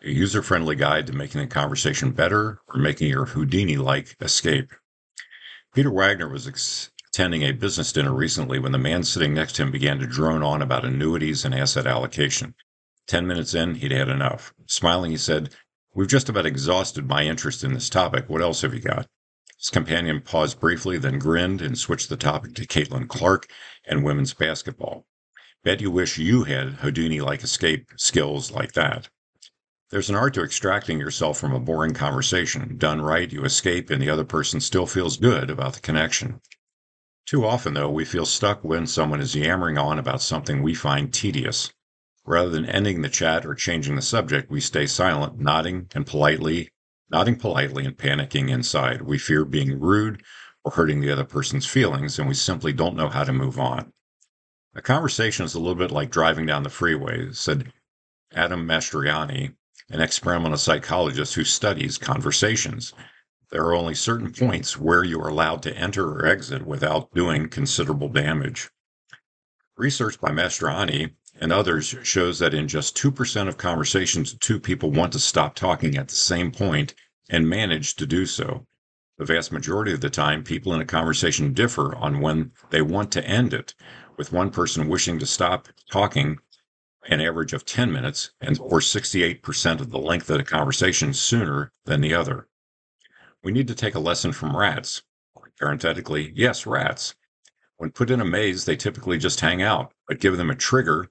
a user-friendly guide to making the conversation better or making your Houdini-like escape. Peter Wagner was ex- attending a business dinner recently when the man sitting next to him began to drone on about annuities and asset allocation. Ten minutes in, he'd had enough. Smiling, he said, "We've just about exhausted my interest in this topic. What else have you got?" His companion paused briefly, then grinned and switched the topic to Caitlin Clark and women's basketball. "Bet you wish you had Houdini-like escape skills like that." There's an art to extracting yourself from a boring conversation. Done right, you escape, and the other person still feels good about the connection. Too often, though, we feel stuck when someone is yammering on about something we find tedious. Rather than ending the chat or changing the subject, we stay silent, nodding and politely, nodding politely and panicking inside. We fear being rude or hurting the other person's feelings, and we simply don't know how to move on. A conversation is a little bit like driving down the freeway, said Adam Mastriani, an experimental psychologist who studies conversations. There are only certain points where you are allowed to enter or exit without doing considerable damage. Research by Mastriani and others shows that in just two percent of conversations, two people want to stop talking at the same point and manage to do so. The vast majority of the time, people in a conversation differ on when they want to end it, with one person wishing to stop talking an average of ten minutes and or sixty-eight percent of the length of the conversation sooner than the other. We need to take a lesson from rats. Parenthetically, yes, rats. When put in a maze, they typically just hang out, but give them a trigger.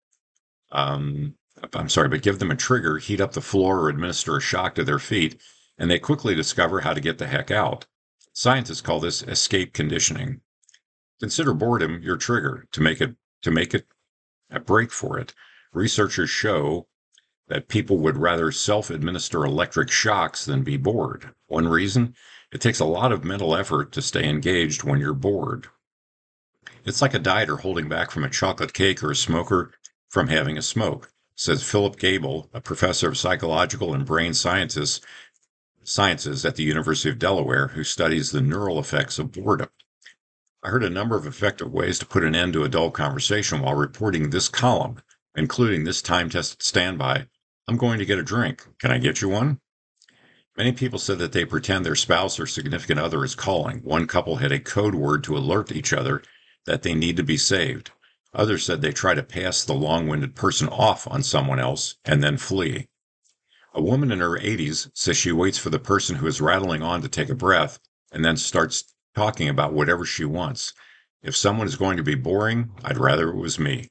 Um, I'm sorry, but give them a trigger, heat up the floor, or administer a shock to their feet, and they quickly discover how to get the heck out. Scientists call this escape conditioning. Consider boredom your trigger to make it to make it a break for it. Researchers show that people would rather self-administer electric shocks than be bored. One reason? It takes a lot of mental effort to stay engaged when you're bored. It's like a dieter holding back from a chocolate cake or a smoker from having a smoke, says Philip Gable, a professor of psychological and brain sciences, sciences at the University of Delaware, who studies the neural effects of boredom. I heard a number of effective ways to put an end to a dull conversation while reporting this column, including this time-tested standby. "I'm going to get a drink. Can I get you one?" Many people said that they pretend their spouse or significant other is calling. One couple had a code word to alert each other that they need to be saved. Others said they try to pass the long-winded person off on someone else and then flee. A woman in her eighties says she waits for the person who is rattling on to take a breath and then starts talking about whatever she wants. If someone is going to be boring, I'd rather it was me.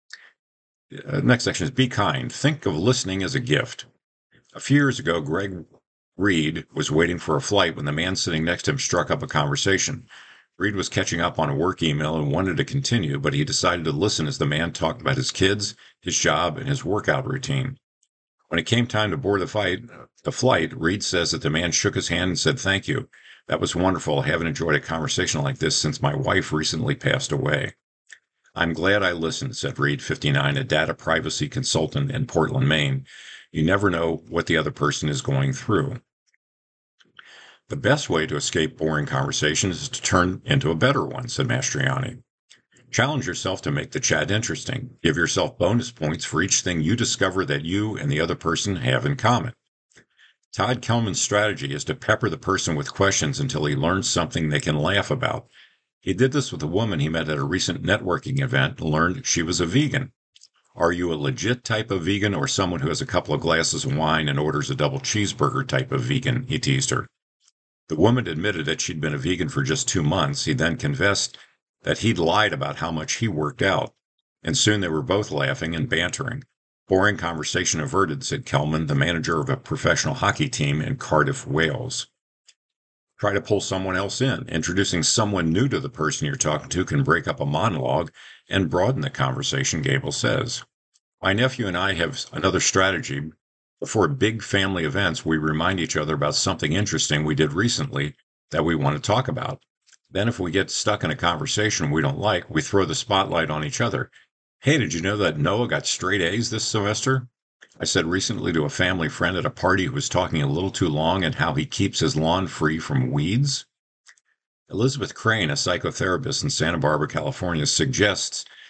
Uh, next section is be kind. Think of listening as a gift. A few years ago, Greg Reed was waiting for a flight when the man sitting next to him struck up a conversation. Reed was catching up on a work email and wanted to continue, but he decided to listen as the man talked about his kids, his job, and his workout routine. When it came time to board the, fight, the flight, Reed says that the man shook his hand and said, "Thank you. That was wonderful. I haven't enjoyed a conversation like this since my wife recently passed away." "I'm glad I listened," said Reed, fifty-nine, a data privacy consultant in Portland, Maine. You never know what the other person is going through. The best way to escape boring conversations is to turn into a better one, said Mastriani. Challenge yourself to make the chat interesting. Give yourself bonus points for each thing you discover that you and the other person have in common. Todd Kelman's strategy is to pepper the person with questions until he learns something they can laugh about. He did this with a woman he met at a recent networking event and learned she was a vegan. Are you a legit type of vegan or someone who has a couple of glasses of wine and orders a double cheeseburger type of vegan? He teased her. The woman admitted that she'd been a vegan for just two months. He then confessed that he'd lied about how much he worked out, and soon they were both laughing and bantering. Boring conversation averted, said Kelman, the manager of a professional hockey team in Cardiff, Wales. Try to pull someone else in. Introducing someone new to the person you're talking to can break up a monologue and broaden the conversation, Gable says. My nephew and I have another strategy. Before big family events, we remind each other about something interesting we did recently that we want to talk about. Then if we get stuck in a conversation we don't like, we throw the spotlight on each other. Hey, did you know that Noah got straight A's this semester? I said recently to a family friend at a party who was talking a little too long and how he keeps his lawn free from weeds. Elizabeth Crane, a psychotherapist in Santa Barbara, California, suggests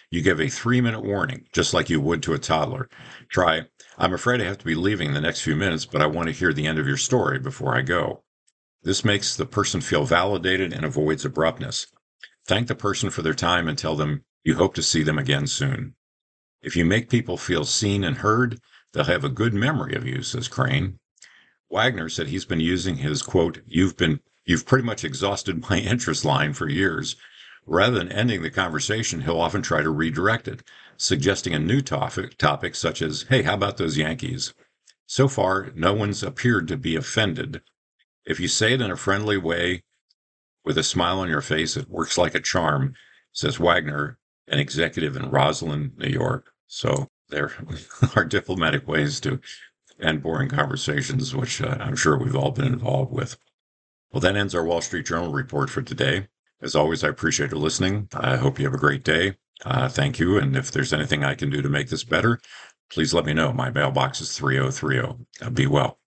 You give a three-minute warning, just like you would to a toddler. Try, I'm afraid I have to be leaving in the next few minutes, but I want to hear the end of your story before I go. This makes the person feel validated and avoids abruptness. Thank the person for their time and tell them you hope to see them again soon. If you make people feel seen and heard, they'll have a good memory of you, says Crane. Wagner said he's been using his, quote, you've been, you've pretty much exhausted my interest line for years. Rather than ending the conversation, he'll often try to redirect it, suggesting a new topic, topic such as, hey, how about those Yankees? So far, no one's appeared to be offended. If you say it in a friendly way, with a smile on your face, it works like a charm, says Wagner, an executive in Roslyn, New York. So there are diplomatic ways to end boring conversations, which uh, I'm sure we've all been involved with. Well, that ends our Wall Street Journal report for today. As always, I appreciate you listening. I hope you have a great day. Uh, thank you. And if there's anything I can do to make this better, please let me know. My mailbox is three oh three oh. Uh, be well.